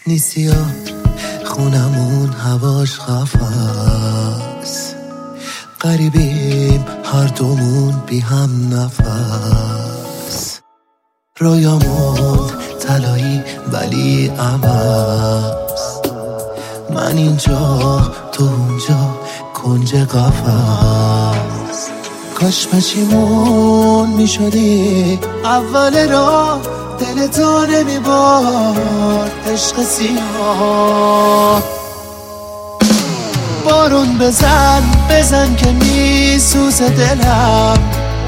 نیستی ها خونمون هواش قفص، غریبیم هر دومون بی هم نفس، رویامون طلایی ولی عوض، من اینجا تو اونجا کنج قفص. کاش پشیمون میشدی اول راه، دل تو نمیبارد عشق سیاه. بارون بزن که میسوزه دلم،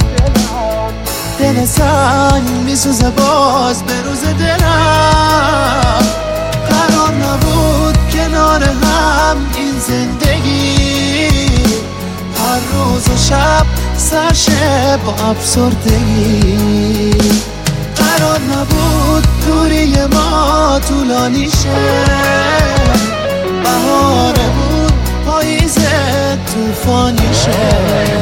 دل سنگ میسوزه باز به روز دلم. قرار نبود کنار هم این زندگی، هر روز و شب سرشه با افسردگی. قرار نبود دوری ما طولانی شه، بهاره بود پاییزه طوفانی شه.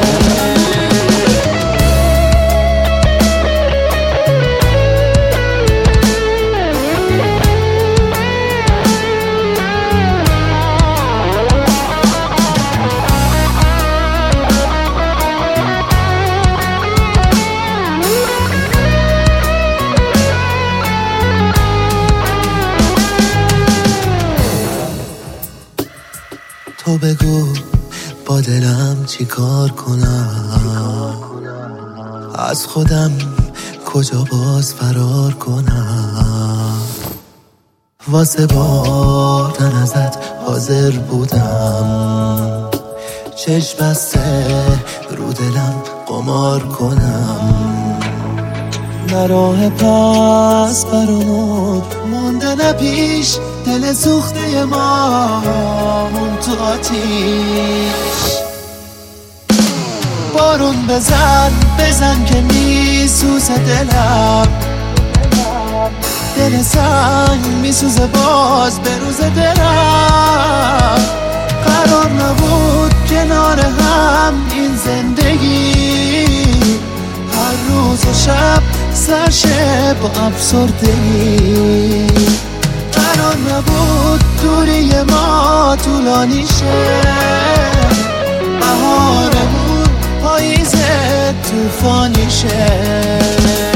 تو بگو با دلم چی کار کنم، از خودم کجا باز فرار کنم. واسه بردن ازت حاضر بودم، چشم بسته رو دلم قمار کنم. نه راه پس برامون مونده نه پیش، دل سوخته ما مون تو آتیش. بارون بزن که میسوزه دلم، دل سنگ میسوزه باز به روز دلم. قرار نبود کنار هم این زندگی، هر روز و شب سرشه با افسردگی. قرار نبود دوری ما طولانی شه، بهاره بود پاییزه طوفانی شه.